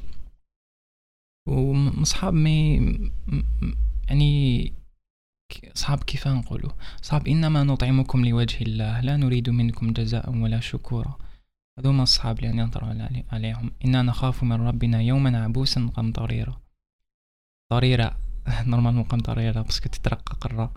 Speaker 1: ومصحاب مي يعني صحاب كيف نقولوا صحاب انما نطعمكم لوجه الله لا نريد منكم جزاء ولا شكورا. هذوما الصحاب اللي يعني نطرح عليهم إنا نخاف من ربنا يوما عبوسا قمطريرا. طريرة نورمال قمطريرة بس كنت ترقق الراء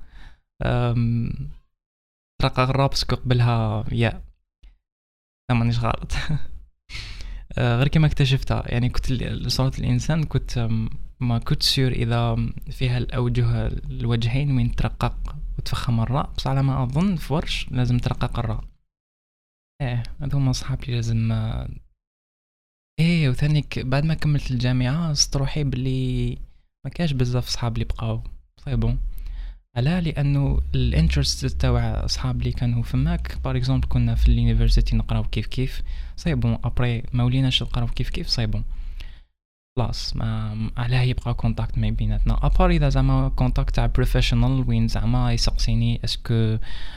Speaker 1: ترقق الراء بس قبلها ياء مانيش غلط. غير كما اكتشفتها يعني كنت صورة الإنسان كنت ما كنت سير إذا فيها الأوجه الوجهين وين ترقق وتفخم الراء، بس على ما أظن في ورش لازم ترقق الراء. إيه هذوما أصحابي لازم. إيه وثاني بعد ما كملت الجامعة استروحي بلي ما كاش بزاف صحاب اللي بقاو صايبون على لانه الانترست تاع اصحاب اللي كانوا فماك بار اكزومبل كنا في اليونيفرسيتي نقراو كيف كيف صايبون ابري ما وليناش نقراو كيف كيف صايبون خلاص ما علاه يبقى كونتاكت ما بيناتنا ابار اذا زعما كونتاكت تاع بروفيشنال وين زعما يسقسيني اسكو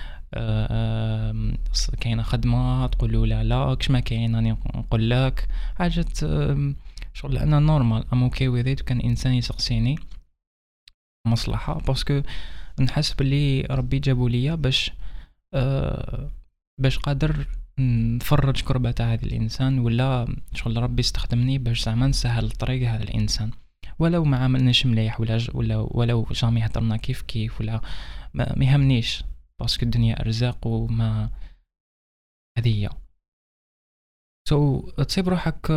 Speaker 1: كاينه خدمه تقول له لا لا كش ما كاين راني نقول لك حاجه شغل لان نورمال ام اوكي وذ ات. كان انسان يسقسيني مصلحه باسكو نحس بلي ربي جابوا ليا باش أه باش قادر نفرج كربة تاع هذا الانسان، ولا شغل ربي استخدمني باش زعما نسهل الطريق هذا الانسان ولو ما عملناش مليح ولا ولا ولو جامي هضرنا كيف كيف ولا ما يهمنيش باسكو الدنيا ارزاق وما هذه. سو so, تصيب روحك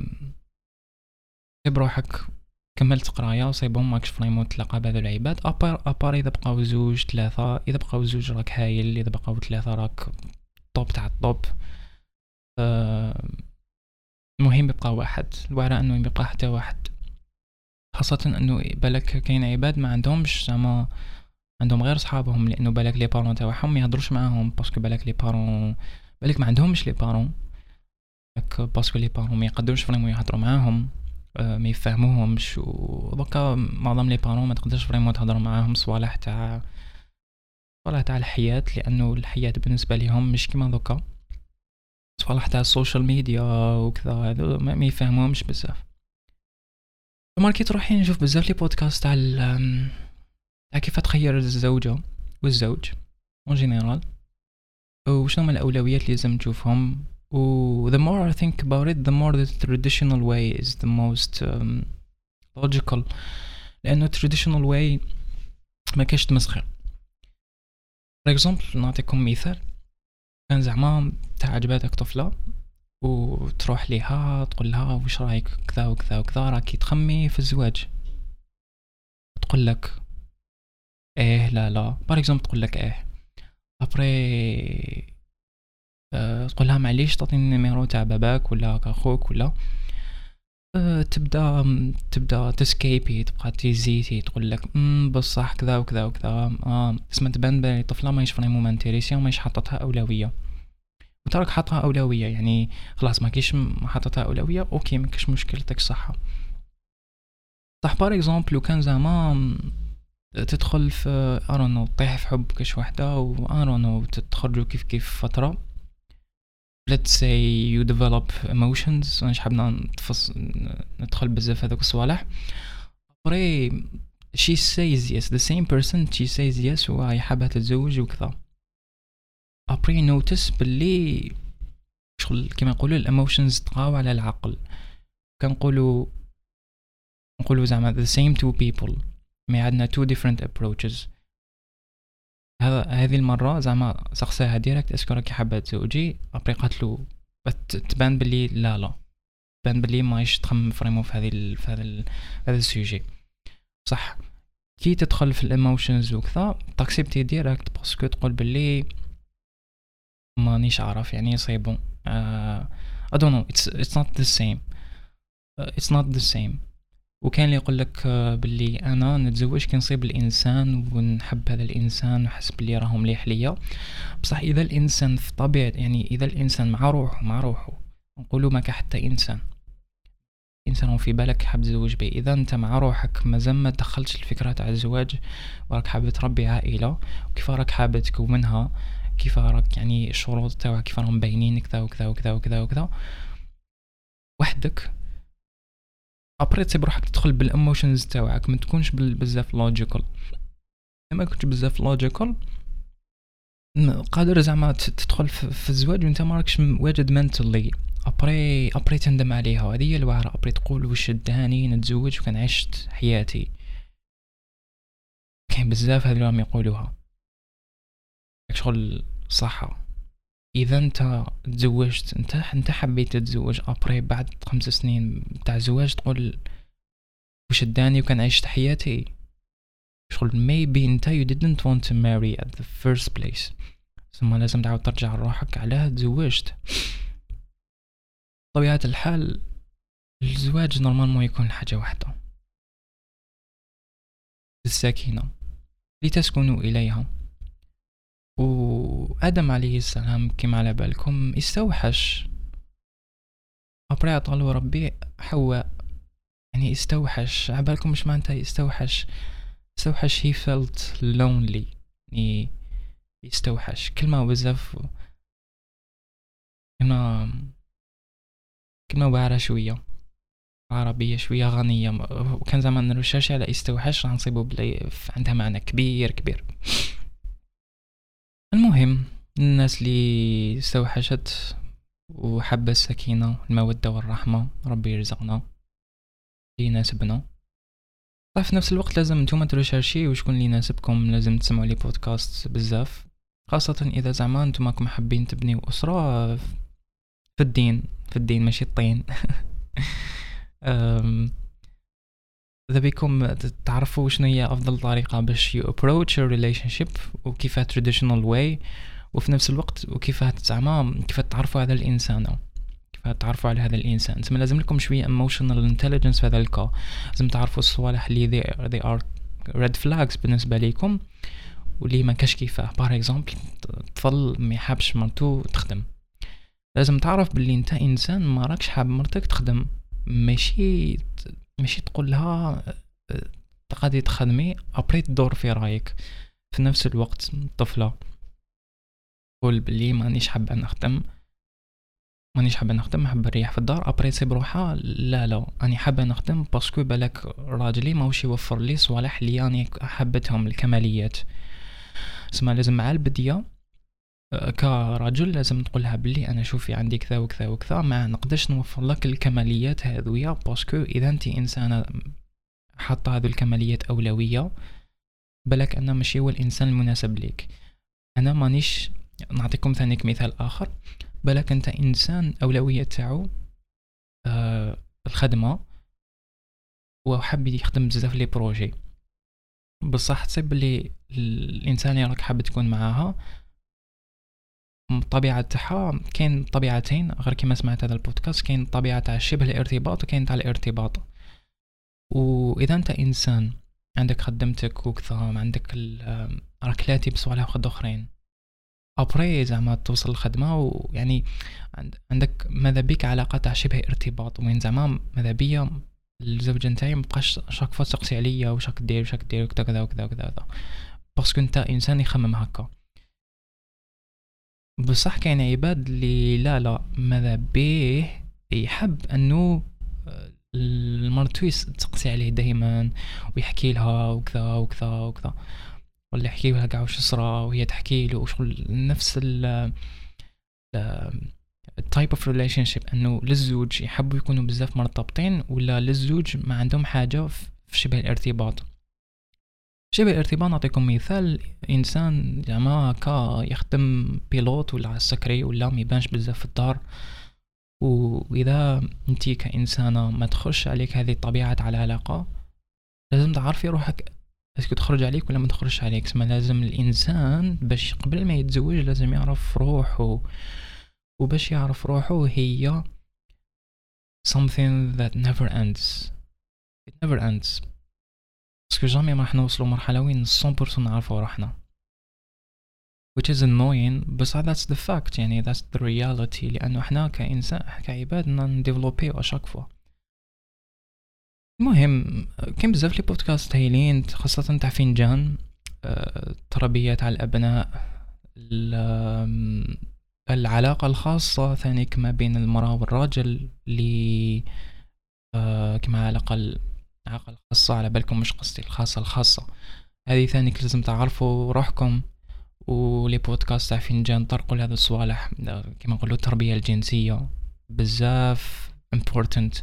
Speaker 1: تصيب روحك كملت قرايه وصيبون ماكش فريمون تلاقى بهذو العباد ابار ابار اذا بقاو زوج ثلاثه اذا بقاو زوج راك هايل، اذا بقاو ثلاثه راك طوب تاع الطوب. أه المهم يبقى واحد الوعرة انه يبقى حتى واحد، خاصه انه بالك كاين عباد ما عندهمش زعما عندهم غير صحابهم لانه بالك لي بارون تاعهم ما يهضروش معاهم باسكو بالك لي بارون بالك ما عندهمش لي بارون باسكو لي بارون ما يقدروش فريمون يهضروا معاهم ما يفهموهمش. ودوكا معظم لي بارون ما تقدرش فريمون تهضر معاهم صوالح تاع صوالح تاع الحياه لانه الحياه بالنسبه لهم مش كيما دوكا صوالح تاع السوشيال ميديا وكذا هذو ما يفهموهمش بزاف. ماركي تروحي نشوف بزاف لي بودكاست تاع تاع كيف تخير الزوجه والزوج اون جينيرال، وشنو هما الاولويات اللي لازم تشوفهم. و the more I think about it the more the traditional way is the most um, logical، لانه traditional way ما كاش تمسخر. for example نعطيكم مثال، كان زعما تعجباتك طفله وتروح ليها تقول لها وش رايك كذا وكذا وكذا، راكي تخمي في الزواج، تقول لك ايه لا لا بار اكزومبل، تقول لك ايه ابري أه تقول لها معليش تعطيني النيميرو تاع باباك ولا اخوك ولا أه تبدا تبدا تسكيبي، تبقى تيزيتي تقول لك امم بصح كذا وكذا وكذا. اه اسمها تبان بلي طفله ماهيش فريمون مانتيريسي وماهيش حاطتها اولويه، وتراك حاطها اولويه يعني خلاص ما كيش حاطتها اولويه. اوكي ما كاش مشكلتك صحه صح. بار اكزومبل لو كان زعما تدخل في ارونو طيح في حب كاش وحده وارونو تخرجوا كيف كيف فتره، let's say you develop emotions، مش حابنا نتفص ندخل بزاف هذوك الصوالح. après she says yes the same person she says yes وهي حابة تتزوج وكذا. après notice باللي شغل كما يقولوا الاموشنز تقاو على العقل، كنقولوا نقولوا زعما the same two people ما عندنا two different approaches. هذا هذه المره زعما سقساها ديريكت اسكو راكي حابه تزوجي، ابري قالت له تبان باللي لا لا تبان باللي مايش تخمم فريمون في هذه في هذا ال... هذا السوجي صح. كي تدخل في الايموشنز وكذا تاكسبتي ديريكت باسكو تقول باللي مانيش عارف يعني سي بون uh, I don't know it's it's not the same uh, it's not the same. وكان اللي يقول لك باللي انا نتزوج كي نصيب الانسان ونحب هذا الانسان وحس باللي راهم مليح ليا، بصح اذا الانسان في طبيعه يعني اذا الانسان مع روحه مع روحه نقولوا ما حتى انسان انسان في بالك حاب تزوج به، اذا انت مع روحك مازال ما دخلتش الفكره تاع الزواج وراك حاب تربي عائله وكيف راك حاب تكونها، كيف راك يعني الشروط تاعها كيف راهم باينين كذا وكذا وكذا وكذا وكذا وحدك، ابري تصيب روحك تدخل بالاموشنز تاعك ما تكونش بزاف لوجيكال. ما كنتش بزاف لوجيكال قادر زعما تدخل في الزواج وانت ما راكش واجد منتلي، ابري ابري تندم عليها. وهذه هي الوعره، ابري تقول واش دهاني نتزوج وكان عشت حياتي. كاين بزاف هذو راهم يقولوها شغل صحه. اذا انت تزوجت انت انت حبيت تتزوج ابري بعد خمس سنين تاع زواج تقول واش داني وكان عشت حياتي شغل maybe انت you didn't want to marry at the first place، ثم لازم تعاود ترجع لروحك علاه تزوجت. طبيعة الحال الزواج نورمال ما يكون حاجة واحدة، السكينة لتسكنوا إليها. وآدم عليه السلام كما على بالكم استوحش، أبري عطالو ربي حواء يعني استوحش. عبالكم مش معناتها يستوحش؟ استوحش he felt lonely يعني يستوحش كلمة بزاف كلمة كلمة واعرة شوية عربية شوية غنية، وكان زمان نرشاش على استوحش راح نصيبه بلي عندها معنى كبير كبير. المهم الناس اللي استوحشت وحب السكينة المودة والرحمة ربي يرزقنا اللي يناسبنا. طيب في نفس الوقت لازم نتوما ترشاشي وشكون اللي يناسبكم، لازم تسمعوا لي بودكاست بزاف، خاصة إذا زعما نتوما راكم حابين تبنيو أسرة في الدين في الدين ماشي الطين. إذا بيكم تعرفوا شنو هي أفضل طريقة باش you approach a relationship وكيف traditional way، وفي نفس الوقت وكيف زعما كيف تعرفوا هذا الإنسان كيف تعرفوا على هذا الإنسان. ثم لازم لكم شوية emotional intelligence في هذا الكا، لازم تعرفوا الصوالح اللي they, they are red flags بالنسبة ليكم واللي ما كاش كيفاه. بار example طفل ما يحبش مرتو تخدم، لازم تعرف باللي انت انسان ما راكش حاب مرتك تخدم، ماشي ماشي تقول لها تقعدي تخدمي ابري تدور في رايك. في نفس الوقت الطفله تقول باللي مانيش حابه نخدم مانيش حابه نخدم حابه نريح في الدار، ابري تصيب روحها لا لا اني حابه نخدم باسكو بالك راجلي ماهوش يوفر لي صوالح اللي اني حبتهم الكماليات. اسمها لازم مع البديه كرجل لازم تقولها بلي انا شوفي عندي كذا وكذا وكذا، ما نقدرش نوفر لك الكماليات هذويا باسكو اذا انت انسانه حاطه هذو الكماليات اولويه بالك انا ماشي هو الانسان المناسب ليك. انا مانيش نعطيكم ثاني مثال اخر، بالك انت انسان اولويه تاعو آه الخدمه وحاب يخدم بزاف لي بروجي، بصح تصيب لي الانسان اللي راك حاب تكون معاها الطبيعه تاعها كاين طبيعتين غير كما سمعت هذا البودكاست، كاين طبيعه تاع شبه الارتباط وكاين تاع الارتباط. واذا انت انسان عندك خدمتك وكذا عندك راك كلاتي بصوالح واحد اخرين ابري زعما توصل الخدمه ويعني عندك ماذا بك علاقه تاع شبه ارتباط، وين زعما ماذا بيا الزوج نتاعي مبقاش شاك فوا تسقسي عليا واش راك دير واش راك دير كذا كذا وكذا وكذا، باسكو انت انسان يخمم هكا. بصح كاين عباد اللي لا لا ماذا بيه يحب انه المرتو تسقسي عليه دائما ويحكي لها وكذا وكذا وكذا، ولا يحكي لها كاع واش صرا وهي تحكي له وشغل نفس ال التايب اوف ريليشن شيب، انه للزوج يحبوا يكونوا بزاف مرتبطين ولا للزوج ما عندهم حاجه في شبه الارتباط. شبه الارتباط نعطيكم مثال، انسان زعما هكا يخدم بيلوت ولا عسكري ولا ما يبانش بزاف في الدار، واذا انتي كانسانه ما تخش عليك هذه الطبيعه على العلاقه لازم تعرفي روحك اسكو تخرج عليك ولا ما تخرجش عليك. اسمها لازم الانسان باش قبل ما يتزوج لازم يعرف روحه، وباش يعرف روحه هي something that never ends it never ends باسكو جامي ما راح نوصلوا مرحله وين مية بالمية نعرفوا روحنا which is annoying، بس that's the fact يعني that's the reality، لانه احنا كانسان كعباد نديفلوبيو اشاك فوا. المهم كاين بزاف لي بودكاست هايلين خاصه تاع فنجان التربيه تاع الابناء، العلاقه الخاصه ثاني كما بين المراه والراجل اللي كما علاقه العلاقه الخاصه على بالكم مش قصدي الخاصه الخاصه هذه ثاني لازم تعرفوا روحكم. ولي بودكاست تاع فنجان طرقوا لهذا الصوالح كما نقولوا التربيه الجنسيه بزاف important،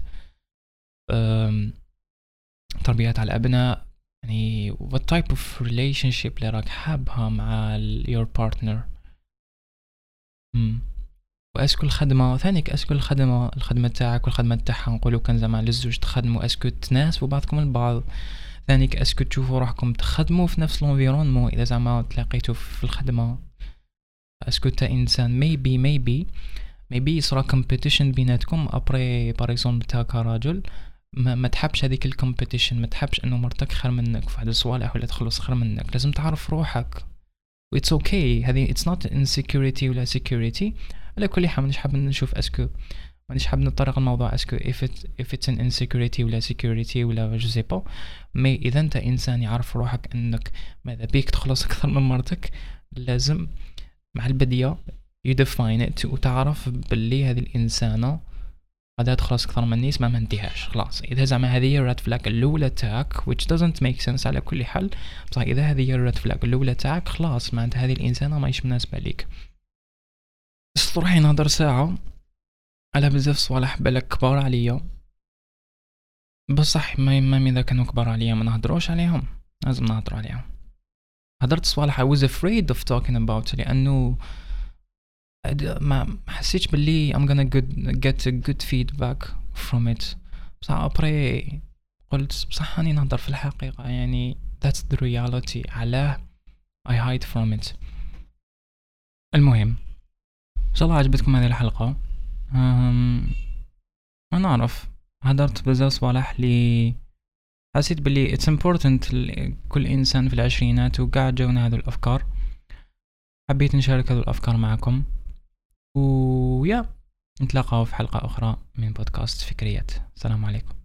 Speaker 1: تربيه على الابناء يعني what type of relationship اللي راك حابها مع your partner. امم واسكو الخدمه ثانيك اسكو الخدمه الخدمه تاعك والخدمه تاعها نقولوا كان زعما للزوج تخدموا اسكو تناسبوا بعضكم البعض، ثانيك اسكو تشوفوا روحكم تخدموا في نفس الانفيرونمون اذا زعما تلاقيتوا في الخدمه، اسكو تا انسان maybe maybe maybe يصرا competition بيناتكم ابري باغ اكزومبل تا كراجل ما, ما تحبش هذيك الكومبيتيشن، ما تحبش انه مرتك خير منك في واحد الصوالح ولا تخلص خير منك، لازم تعرف روحك واتس اوكي okay. هذه اتس نوت insecurity ولا security. على كل حال مانيش حاب نشوف اسكو مانيش حاب نطرق الموضوع اسكو if it if it's an insecurity ولا security ولا جو سي با، مي اذا انت انسان يعرف روحك انك ماذا بيك تخلص اكثر من مرتك لازم مع البديه you define it وتعرف باللي هذه الانسانه غادي تخلص اكثر من نيس ما منتهاش خلاص. اذا زعما هذه هي الريد فلاج الاولى تاعك which doesn't make sense على كل حال، بصح اذا هذه هي الريد فلاج الاولى تاعك خلاص معناتها هذه الانسانه ماهيش مناسبه ليك. بس روحي نهضر ساعه على بزاف صوالح بالك كبار عليا، بصح ما ما اذا كانوا كبار عليا ما نهضروش عليهم لازم نهضروا عليهم. هضرت صوالح I was afraid of talking about لانه ما حسيتش باللي I'm gonna good, get a good feedback from it، بصح أبري قلت بصح هاني نهضر في الحقيقة يعني that's the reality علاه I hide from it. المهم إن شاء الله عجبتكم هذه الحلقة. أم... ما نعرف هدرت بزاف صوالح لي حسيت باللي it's important كل إنسان في العشرينات وقاعد جونا هذه الأفكار، حبيت نشارك هذه الأفكار معكم ويا نتلاقاو في حلقة أخرى من بودكاست فكريات. السلام عليكم.